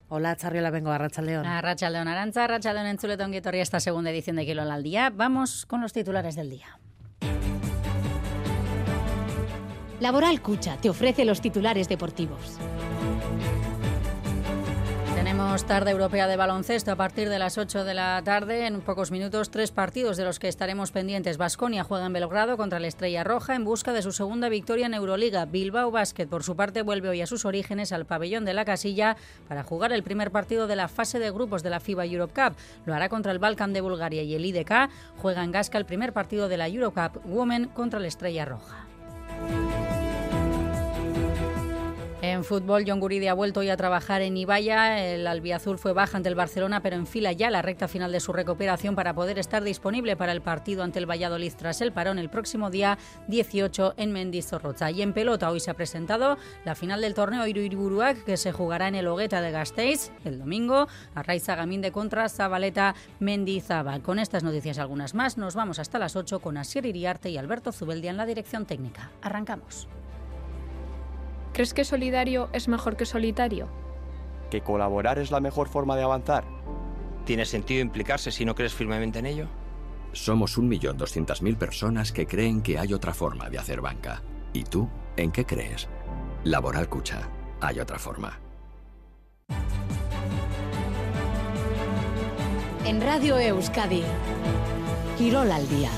Hola, Txarriola, vengo a Arratsaldeon. Arratsaldeon, Arantza, Arratsaldeon entzule ongi etorri a esta segunda edición de Kirol al Día. Vamos con los titulares del día. Laboral Cucha te ofrece los titulares deportivos. Tenemos tarde europea de baloncesto a partir de las 8 de la tarde. En pocos minutos, 3 partidos de los que estaremos pendientes. Baskonia juega en Belgrado contra el Estrella Roja en busca de su segunda victoria en Euroliga. Bilbao Basket, por su parte, vuelve hoy a sus orígenes al pabellón de la Casilla para jugar el primer partido de la fase de grupos de la FIBA Europe Cup. Lo hará contra el Balkan de Bulgaria y el IDK juega en Gasca el primer partido de la Eurocup Women contra el Estrella Roja. En fútbol, Jon Guridi ha vuelto hoy a trabajar en Ibaya. El albiazul fue baja ante el Barcelona, pero enfila ya la recta final de su recuperación para poder estar disponible para el partido ante el Valladolid tras el parón el próximo día 18 en Mendizorroza. Y en pelota hoy se ha presentado la final del torneo Iruiburuak, que se jugará en el Ogueta de Gasteiz el domingo. Arraiza Gaminde contra Zabaleta Mendizábal. Con estas noticias y algunas más, nos vamos hasta las 8 con Asier Iriarte y Alberto Zubeldia en la dirección técnica. Arrancamos. ¿Crees que solidario es mejor que solitario? ¿Que colaborar es la mejor forma de avanzar? ¿Tiene sentido implicarse si no crees firmemente en ello? Somos 1.200.000 personas que creen que hay otra forma de hacer banca. ¿Y tú, en qué crees? Laboral Cucha. Hay otra forma. En Radio Euskadi, Kirol al Día.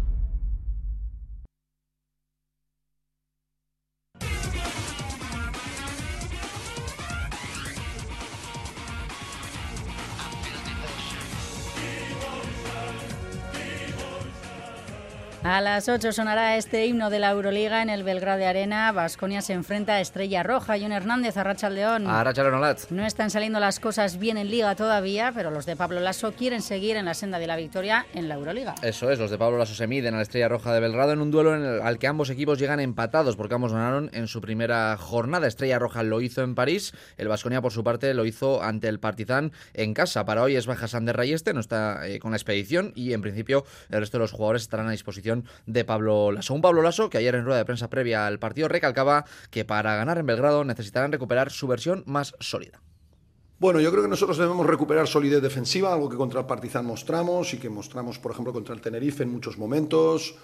A las 8 sonará este himno de la Euroliga en el Belgrade Arena. Baskonia se enfrenta a Estrella Roja. Jon Hernández, Arratsaldeon. Arratsaldeon, Olat. No están saliendo las cosas bien en Liga todavía, pero los de Pablo Lasso quieren seguir en la senda de la victoria en la Euroliga. Eso es, los de Pablo Lasso se miden a la Estrella Roja de Belgrado en un duelo al que ambos equipos llegan empatados porque ambos ganaron en su primera jornada. Estrella Roja lo hizo en París, el Baskonia por su parte lo hizo ante el Partizan en casa. Para hoy es baja Sander Rayeste, no está con la expedición y en principio el resto de los jugadores estarán a disposición de Pablo Lasso. Un Pablo Lasso que ayer en rueda de prensa previa al partido recalcaba que para ganar en Belgrado necesitarán recuperar su versión más sólida. Bueno, yo creo que nosotros debemos recuperar solidez defensiva, algo que contra el Partizan mostramos y que mostramos, por ejemplo, contra el Tenerife en muchos momentos,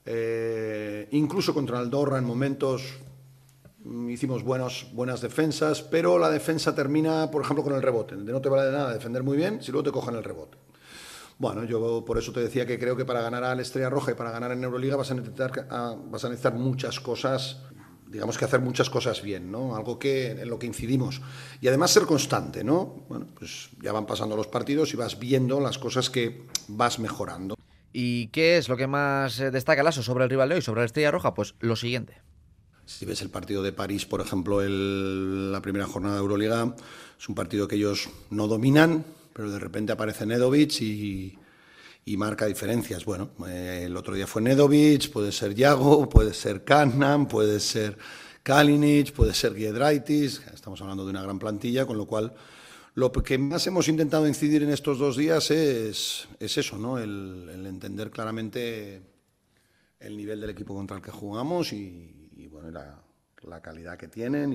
incluso contra el Andorra en momentos hicimos buenas defensas, pero la defensa termina, por ejemplo, con el rebote. No te vale de nada defender muy bien si luego te cogen el rebote. Bueno, yo por eso te decía que creo que para ganar al Estrella Roja y para ganar en Euroliga vas a necesitar muchas cosas, digamos que hacer muchas cosas bien, ¿no? Algo en lo que incidimos. Y además ser constante, ¿no? Bueno, pues ya van pasando los partidos y vas viendo las cosas que vas mejorando. ¿Y qué es lo que más destaca Lasso sobre el rival de hoy, sobre la Estrella Roja? Pues lo siguiente. Si ves el partido de París, por ejemplo, la primera jornada de Euroliga, es un partido que ellos no dominan, pero de repente aparece Nedovic y marca diferencias. Bueno, el otro día fue Nedovic, puede ser Yago, puede ser Kannan, puede ser Kalinic, puede ser Giedraitis. Estamos hablando de una gran plantilla, con lo cual lo que más hemos intentado incidir en estos 2 días es eso, ¿no? El entender claramente el nivel del equipo contra el que jugamos y bueno, la calidad que tienen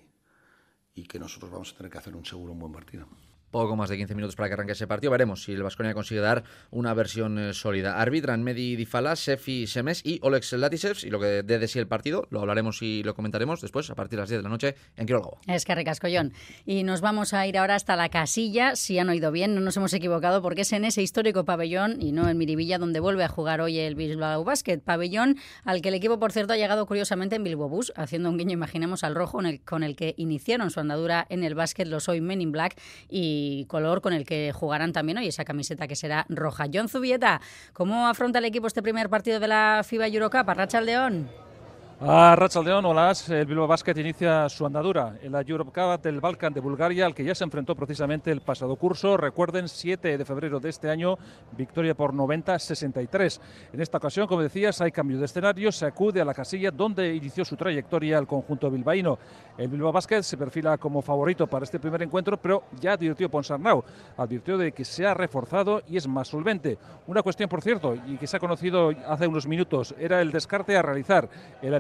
y que nosotros vamos a tener que hacer un buen partido. Poco más de 15 minutos para que arranque ese partido. Veremos si el Baskonia consigue dar una versión sólida. Arbitran Mehdi Difala, Sefi Semes y Olex Latisevs. Y lo que dé de sí el partido lo hablaremos y lo comentaremos después a partir de las 10 de la noche en Kirol Gau. Es que ricasco, Jon. Y nos vamos a ir ahora hasta la Casilla. Si han oído bien, no nos hemos equivocado porque es en ese histórico pabellón y no en Miribilla donde vuelve a jugar hoy el Bilbao Basket. Pabellón al que el equipo, por cierto, ha llegado curiosamente en Bilbao Bus, haciendo un guiño, imaginemos, al rojo con el que iniciaron su andadura en el básquet los hoy Men in Black y color con el que jugarán también hoy esa camiseta que será roja. Jon Zubieta, ¿cómo afronta el equipo este primer partido de la FIBA Eurocup? Arratsaldeon. Arratsaldeon, hola. El Bilbao Basket inicia su andadura en la Europe Cup del Balkan de Bulgaria, al que ya se enfrentó precisamente el pasado curso. Recuerden, 7 de febrero de este año, victoria por 90-63. En esta ocasión, como decías, hay cambio de escenario, se acude a la Casilla donde inició su trayectoria el conjunto bilbaíno. El Bilbao Basket se perfila como favorito para este primer encuentro, pero ya advirtió Ponsarnau, advirtió de que se ha reforzado y es más solvente. Una cuestión, por cierto, y que se ha conocido hace unos minutos, era el descarte a realizar. El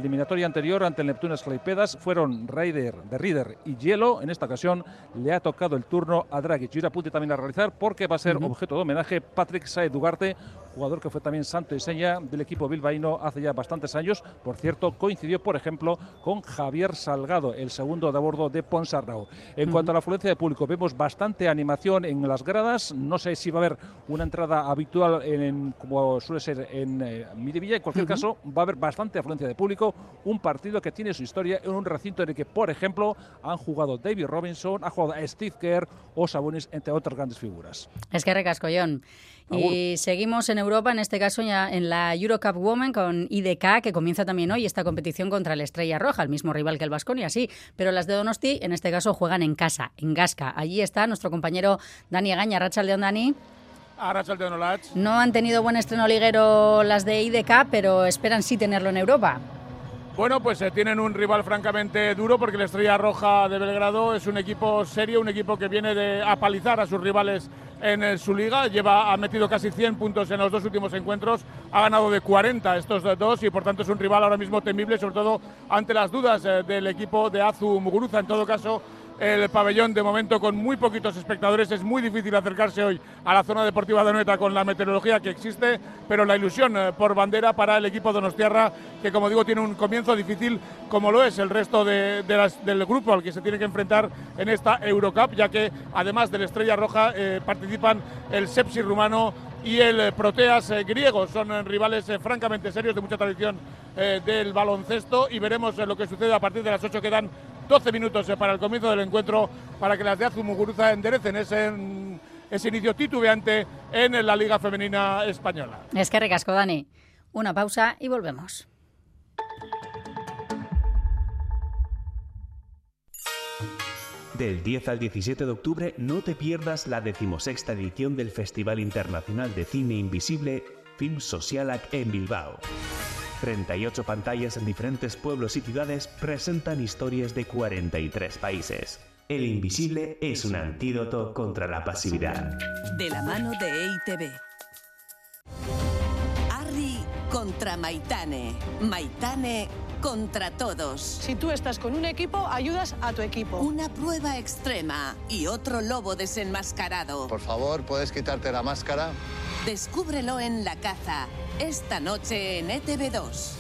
eliminatoria anterior ante el Neptunes Klaipedas fueron Ryder, de Rieder y Hielo. En esta ocasión le ha tocado el turno a Dragic. Y un apunte también a realizar porque va a ser objeto de homenaje Patrick Saez Ugarte, jugador que fue también santo y seña del equipo bilbaíno hace ya bastantes años. Por cierto, coincidió, por ejemplo, con Javier Salgado, el segundo de a bordo de Ponsarnau. En cuanto a la afluencia de público, vemos bastante animación en las gradas. No sé si va a haber una entrada habitual como suele ser en Miribilla. En cualquier caso, va a haber bastante afluencia de público. Un partido que tiene su historia en un recinto en el que, por ejemplo, han jugado David Robinson, ha jugado Steve Kerr o Sabonis, entre otras grandes figuras. Es que recascollón. Y seguimos en Europa, en este caso ya en la Eurocup Women con IDK, que comienza también hoy esta competición contra el Estrella Roja, el mismo rival que el Baskonia, sí, pero las de Donosti en este caso juegan en casa, en Gasca. Allí está nuestro compañero Dani Egaña. Arratsaldeon, Dani. Arratsaldeon, Olats. No han tenido buen estreno liguero las de IDK, pero esperan sí tenerlo en Europa. Bueno, pues tienen un rival francamente duro porque la Estrella Roja de Belgrado es un equipo serio, un equipo que viene de apalizar a sus rivales en su liga. Ha metido casi 100 puntos en los dos últimos encuentros, ha ganado de 40 estos dos y por tanto es un rival ahora mismo temible, sobre todo ante las dudas del equipo de Azu Muguruza. En todo caso, el pabellón de momento con muy poquitos espectadores, es muy difícil acercarse hoy a la zona deportiva de Anoeta con la meteorología que existe, pero la ilusión por bandera para el equipo donostiarra, que como digo tiene un comienzo difícil como lo es el resto del grupo al que se tiene que enfrentar en esta Eurocup, ya que además del Estrella Roja participan el Sepsi rumano y el Proteas griego. Son rivales francamente serios, de mucha tradición del baloncesto, y veremos lo que sucede a partir de las 8. Quedan 12 minutos para el comienzo del encuentro, para que las de Azu Muguruza enderecen ese inicio titubeante en la Liga Femenina Española. Es que recasco, Dani. Una pausa y volvemos. Del 10 al 17 de octubre no te pierdas la 16ª edición del Festival Internacional de Cine Invisible Film Socialac en Bilbao. 38 pantallas en diferentes pueblos y ciudades presentan historias de 43 países. El Invisible es un antídoto contra la pasividad. De la mano de EITB. Arri contra Maitane. Maitane contra todos. Si tú estás con un equipo, ayudas a tu equipo. Una prueba extrema y otro lobo desenmascarado. Por favor, ¿puedes quitarte la máscara? Descúbrelo en La Caza, esta noche en ETV2.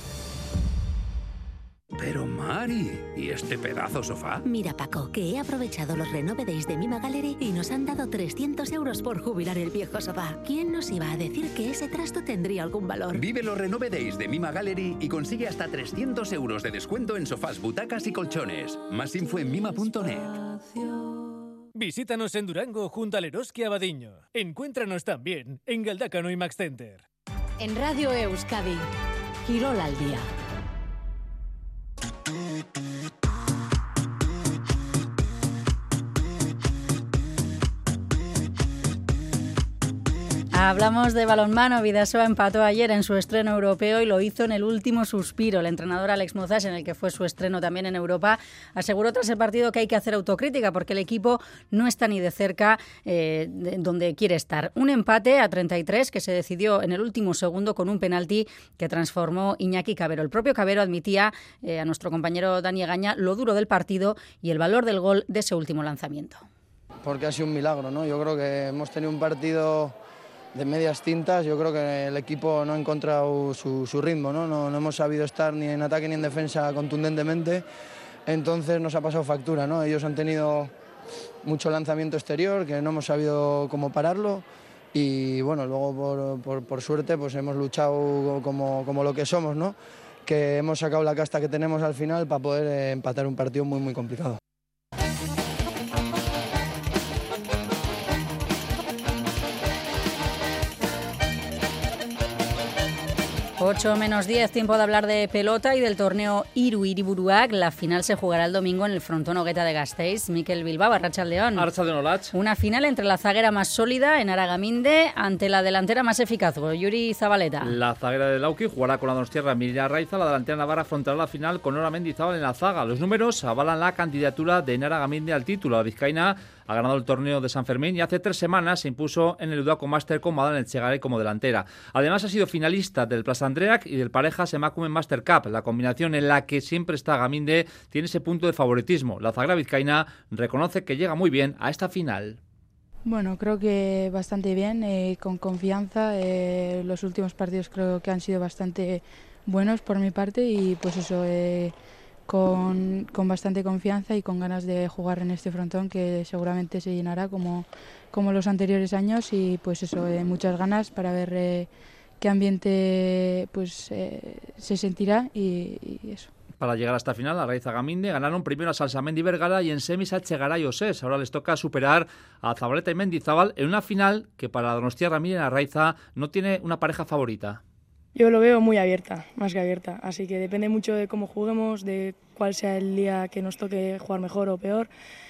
Pero Mari, ¿y este pedazo sofá? Mira, Paco, que he aprovechado los Renove Days de Mima Gallery y nos han dado 300 euros por jubilar el viejo sofá. ¿Quién nos iba a decir que ese trasto tendría algún valor? Vive los Renove Days de Mima Gallery y consigue hasta 300 euros de descuento en sofás, butacas y colchones. Más info en mima.net. Visítanos en Durango junto al Eroski Abadiño. Encuéntranos también en Galdácano y Max Center. En Radio Euskadi, Quirol al día. Hablamos de balonmano. Bidasoa empató ayer en su estreno europeo y lo hizo en el último suspiro. El entrenador Alex Mozas, en el que fue su estreno también en Europa, aseguró tras el partido que hay que hacer autocrítica porque el equipo no está ni de cerca donde quiere estar. Un empate a 33 que se decidió en el último segundo con un penalti que transformó Iñaki Cabero. El propio Cabero admitía a nuestro compañero Dani Egaña lo duro del partido y el valor del gol de ese último lanzamiento. Porque ha sido un milagro, ¿no? Yo creo que hemos tenido un partido de medias tintas. Yo creo que el equipo no ha encontrado su ritmo, ¿no? No hemos sabido estar ni en ataque ni en defensa contundentemente, entonces nos ha pasado factura, ¿no? Ellos han tenido mucho lanzamiento exterior, que no hemos sabido cómo pararlo, y bueno, luego por suerte pues hemos luchado como lo que somos, ¿no? Que hemos sacado la casta que tenemos al final para poder empatar un partido muy complicado. 8 menos 10, tiempo de hablar de pelota y del torneo Iru Hiriburuak. La final se jugará el domingo en el frontón Ogueta de Gasteiz. Mikel Bilbao, Arratsaldeon. Arratsaldeon, Olats. Una final entre la zaguera más sólida, Enaragaminde, ante la delantera más eficaz, Yuri Zabaleta. La zaguera de Lauki jugará con la donostiarra Miriam Raiza. La delantera navarra afrontará la final con Nora Mendizábal en la zaga. Los números avalan la candidatura de Enaragaminde al título. La vizcaína ha ganado el torneo de San Fermín y hace 3 semanas se impuso en el Udako Master con Madalen Etxegaray como delantera. Además ha sido finalista del Plaza Andreak y del Parejas Emakumen Master Cup, la combinación en la que siempre está Gaminde tiene ese punto de favoritismo. La zaguera vizcaína reconoce que llega muy bien a esta final. Bueno, creo que bastante bien, con confianza. Los últimos partidos creo que han sido bastante buenos por mi parte y pues eso, con bastante confianza y con ganas de jugar en este frontón que seguramente se llenará como los anteriores años y pues eso, muchas ganas para ver qué ambiente pues se sentirá y eso. Para llegar a esta final, a Raiza Gaminde ganaron primero a Salsamendi Vergara y en semis a Etxegaray Osés. Ahora les toca superar a Zabaleta y Mendizábal en una final que para Donostiarra Miren Arraiza no tiene una pareja favorita. Yo lo veo muy abierta, más que abierta, así que depende mucho de cómo juguemos, de cuál sea el día que nos toque jugar mejor o peor.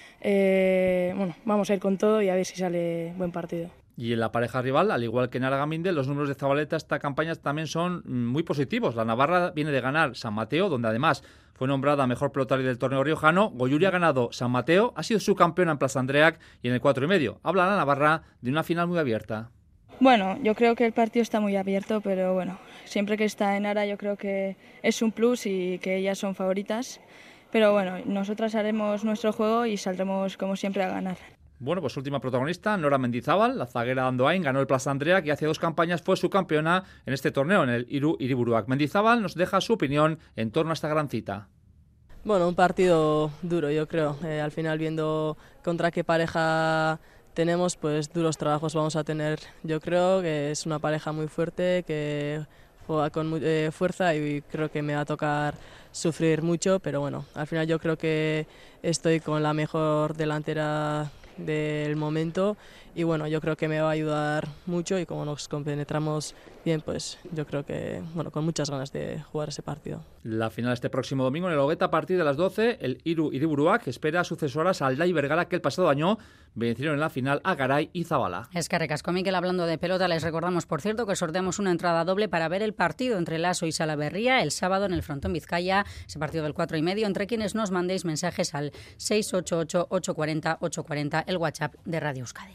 Bueno, vamos a ir con todo y a ver si sale buen partido. Y en la pareja rival, al igual que en Aragaminde, los números de Zabaleta esta campaña también son muy positivos. La navarra viene de ganar San Mateo, donde además fue nombrada mejor pelotaria del torneo riojano. Goyuri ha ganado San Mateo, ha sido subcampeona en Plaza Andreak y en el 4,5. Habla la navarra de una final muy abierta. Bueno, yo creo que el partido está muy abierto, pero bueno, siempre que está en Ara yo creo que es un plus y que ellas son favoritas. Pero bueno, nosotras haremos nuestro juego y saldremos como siempre a ganar. Bueno, pues última protagonista, Nora Mendizábal, la zaguera de Andoain, ganó el Plaza Andreak y hace 2 campañas fue subcampeona en este torneo, en el Iru Hiriburuak. Mendizábal nos deja su opinión en torno a esta gran cita. Bueno, un partido duro, yo creo. Al final, viendo contra qué pareja tenemos, pues duros trabajos vamos a tener. Yo creo que es una pareja muy fuerte, que juega con fuerza y creo que me va a tocar sufrir mucho, pero bueno, al final yo creo que estoy con la mejor delantera del momento y bueno, yo creo que me va a ayudar mucho y como nos compenetramos bien, pues yo creo que, bueno, con muchas ganas de jugar ese partido. La final este próximo domingo en el Ogueta a partir de las 12, el Iru Hiriburuak espera a sucesoras al Aldai Vergara que el pasado año vencieron en la final a Garay y Zabala. Es que recasco, Miquel, hablando de pelota, les recordamos, por cierto, que sorteamos una entrada doble para ver el partido entre Laso y Salaberría el sábado en el Frontón Vizcaya, ese partido del 4,5, entre quienes nos mandéis mensajes al 688-840-840, el WhatsApp de Radio Euskadi.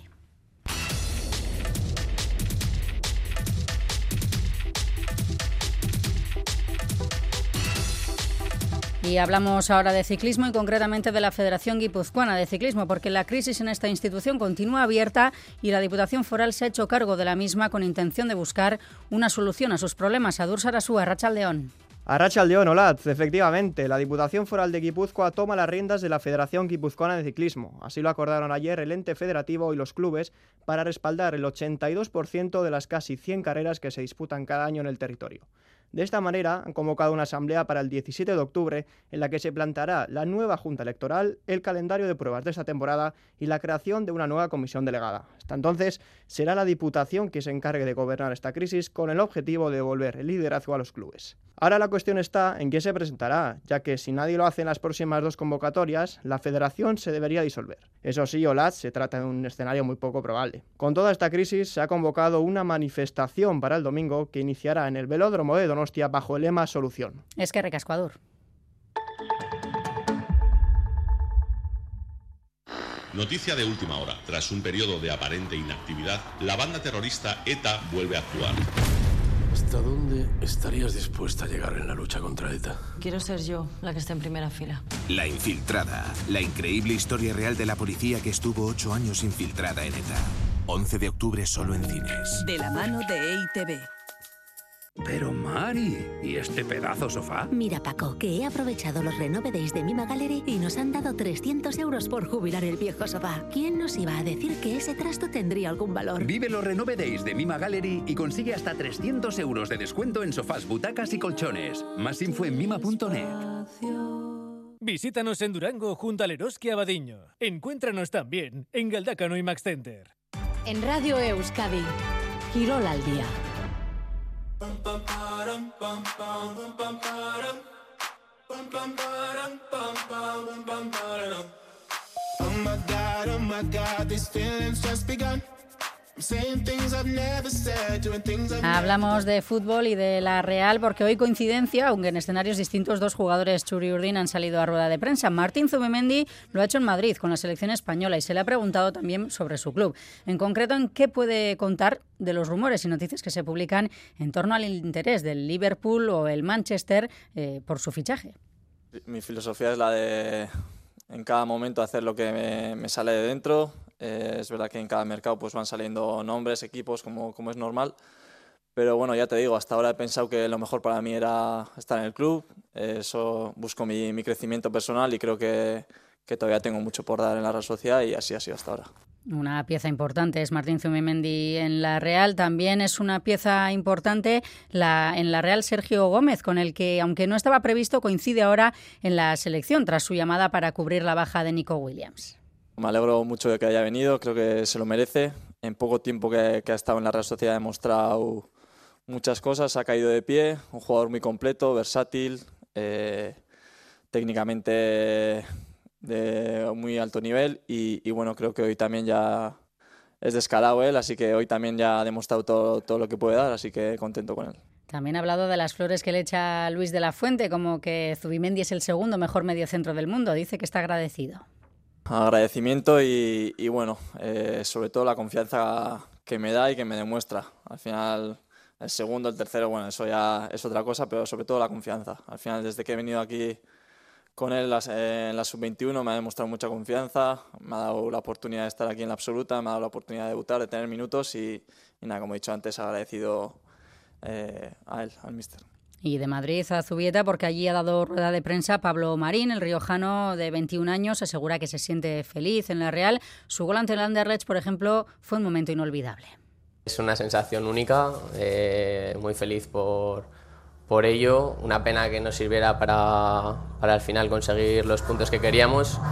Y hablamos ahora de ciclismo y concretamente de la Federación Guipuzcoana de Ciclismo, porque la crisis en esta institución continúa abierta y la Diputación Foral se ha hecho cargo de la misma con intención de buscar una solución a sus problemas. Adur Sarasúa, Arratsaldeón. Arratsaldeón, Olatz, efectivamente, la Diputación Foral de Guipúzcoa toma las riendas de la Federación Guipuzcoana de Ciclismo. Así lo acordaron ayer el ente federativo y los clubes para respaldar el 82% de las casi 100 carreras que se disputan cada año en el territorio. De esta manera, han convocado una asamblea para el 17 de octubre en la que se planteará la nueva Junta Electoral, el calendario de pruebas de esta temporada y la creación de una nueva comisión delegada. Hasta entonces, será la Diputación que se encargue de gobernar esta crisis con el objetivo de devolver el liderazgo a los clubes. Ahora la cuestión está en quién se presentará, ya que si nadie lo hace en las próximas 2 convocatorias, la federación se debería disolver. Eso sí, Olatz, se trata de un escenario muy poco probable. Con toda esta crisis, se ha convocado una manifestación para el domingo que iniciará en el velódromo de Donostia bajo el lema Solución. Es que recasco, Adur. Noticia de última hora. Tras un periodo de aparente inactividad, la banda terrorista ETA vuelve a actuar. ¿Hasta dónde estarías dispuesta a llegar en la lucha contra ETA? Quiero ser yo la que esté en primera fila. La Infiltrada, la increíble historia real de la policía que estuvo 8 años infiltrada en ETA. 11 de octubre solo en cines. De la mano de EITV. Pero Mari, ¿y este pedazo sofá? Mira, Paco, que he aprovechado los Renove Days de Mima Gallery y nos han dado 300 euros por jubilar el viejo sofá. ¿Quién nos iba a decir que ese trasto tendría algún valor? Vive los Renove Days de Mima Gallery y consigue hasta 300 euros de descuento en sofás, butacas y colchones. Más info en mima.net. Visítanos en Durango junto al Eroski Abadiño. Encuéntranos también en Galdacano y Max Center. En Radio Euskadi, Quirol al día. Oh my God, these feelings just begun. Hablamos de fútbol y de la Real porque hoy coincidencia, aunque en escenarios distintos, dos jugadores Txuri-urdin han salido a rueda de prensa. Martín Zubimendi lo ha hecho en Madrid con la selección española y se le ha preguntado también sobre su club. En concreto, ¿en qué puede contar de los rumores y noticias que se publican en torno al interés del Liverpool o el Manchester por su fichaje? Mi filosofía es la de en cada momento hacer lo que me sale de dentro. Es verdad que en cada mercado pues van saliendo nombres, equipos, como es normal. Pero bueno, ya te digo, hasta ahora he pensado que lo mejor para mí era estar en el club. Eso busco mi crecimiento personal y creo que todavía tengo mucho por dar en la Real Sociedad y así ha sido hasta ahora. Una pieza importante es Martín Zubimendi en la Real. También es una pieza importante en la Real Sergio Gómez, con el que, aunque no estaba previsto, coincide ahora en la selección tras su llamada para cubrir la baja de Nico Williams. Me alegro mucho de que haya venido, creo que se lo merece. En poco tiempo que ha estado en la Real Sociedad ha demostrado muchas cosas, ha caído de pie, un jugador muy completo, versátil, técnicamente de muy alto nivel y bueno, creo que hoy también ya es descarado él, así que hoy también ya ha demostrado todo lo que puede dar, así que contento con él. También ha hablado de las flores que le echa Luis de la Fuente, como que Zubimendi es el segundo mejor mediocentro del mundo, dice que está agradecido. Agradecimiento y bueno, sobre todo la confianza que me da y que me demuestra. Al final, el segundo, el tercero, bueno, eso ya es otra cosa, pero sobre todo la confianza. Al final, desde que he venido aquí con él en la Sub-21 me ha demostrado mucha confianza, me ha dado la oportunidad de estar aquí en la absoluta, me ha dado la oportunidad de debutar, de tener minutos y nada, como he dicho antes, agradecido a él, al míster. Y de Madrid a Zubieta, porque allí ha dado rueda de prensa Pablo Marín, el riojano de 21 años, asegura que se siente feliz en la Real. Su gol ante el Anderlecht, por ejemplo, fue un momento inolvidable. Es una sensación única, muy feliz por ello. Una pena que no sirviera para al final conseguir los puntos que queríamos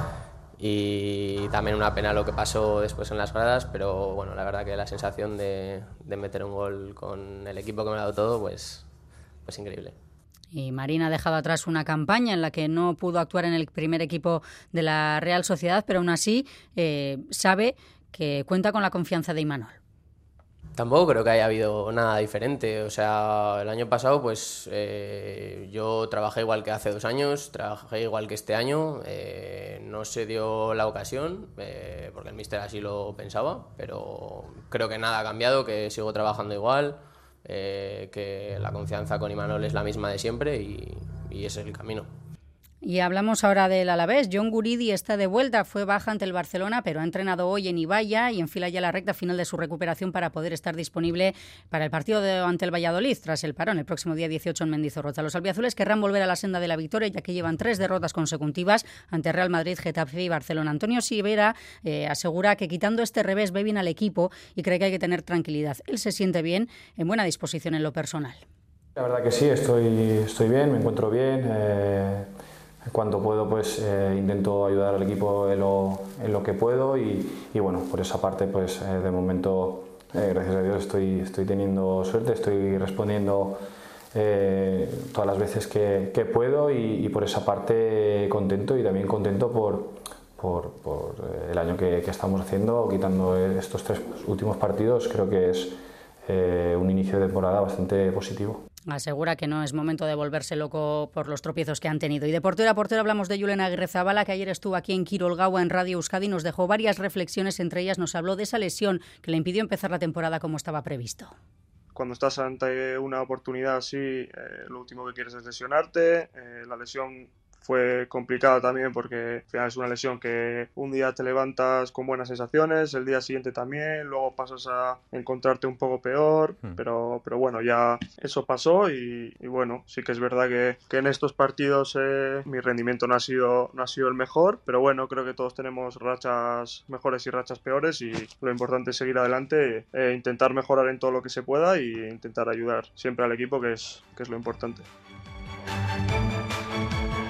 y también una pena lo que pasó después en las gradas, pero bueno, la verdad que la sensación de meter un gol con el equipo que me ha dado todo, pues increíble. Y Marín ha dejado atrás una campaña en la que no pudo actuar en el primer equipo de la Real Sociedad, pero aún así sabe que cuenta con la confianza de Imanol. Tampoco creo que haya habido nada diferente. O sea, el año pasado pues yo trabajé igual que hace 2 años, trabajé igual que este año. No se dio la ocasión porque el míster así lo pensaba, pero creo que nada ha cambiado, que sigo trabajando igual. Que la confianza con Imanol es la misma de siempre y ese es el camino. Y hablamos ahora del Alavés. Jon Guridi está de vuelta, fue baja ante el Barcelona, pero ha entrenado hoy en Ibaya y enfila ya la recta final de su recuperación para poder estar disponible para el partido ante el Valladolid tras el parón el próximo día 18 en Mendizorroza. Los albiazules querrán volver a la senda de la victoria, ya que llevan 3 derrotas consecutivas ante Real Madrid, Getafe y Barcelona. Antonio Sivera asegura que quitando este revés ve bien al equipo y cree que hay que tener tranquilidad. Él se siente bien, en buena disposición en lo personal. La verdad que sí, estoy bien, me encuentro bien. Cuando puedo pues intento ayudar al equipo en lo que puedo y bueno, por esa parte pues de momento gracias a Dios estoy teniendo suerte, estoy respondiendo todas las veces que puedo y por esa parte contento y también contento por el año que estamos haciendo, quitando estos 3 últimos partidos. Creo que es un inicio de temporada bastante positivo. Asegura que no es momento de volverse loco por los tropiezos que han tenido. Y de portero a portero hablamos de Julen Agirrezabala, que ayer estuvo aquí en Kirolgaua en Radio Euskadi y nos dejó varias reflexiones. Entre ellas nos habló de esa lesión que le impidió empezar la temporada como estaba previsto. Cuando estás ante una oportunidad así, lo último que quieres es lesionarte. La lesión fue complicada también porque al final es una lesión que un día te levantas con buenas sensaciones, el día siguiente también, luego pasas a encontrarte un poco peor, pero bueno, ya eso pasó y bueno, sí que es verdad que en estos partidos mi rendimiento no ha sido el mejor, pero bueno, creo que todos tenemos rachas mejores y rachas peores y lo importante es seguir adelante, intentar mejorar en todo lo que se pueda e intentar ayudar siempre al equipo, que es lo importante.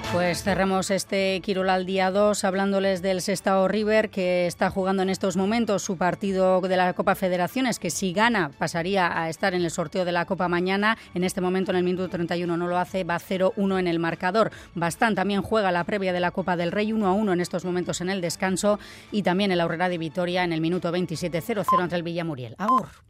Pues cerramos este Quirol al día 2 hablándoles del Sestao River, que está jugando en estos momentos su partido de la Copa Federaciones, que si gana pasaría a estar en el sorteo de la Copa mañana. En este momento, en el minuto 31 no lo hace, va 0-1 en el marcador. Bastán también juega la previa de la Copa del Rey, 1-1 en estos momentos en el descanso, y también el Aurrera de Vitoria en el minuto 27, 0-0 ante el Villamuriel. Agur.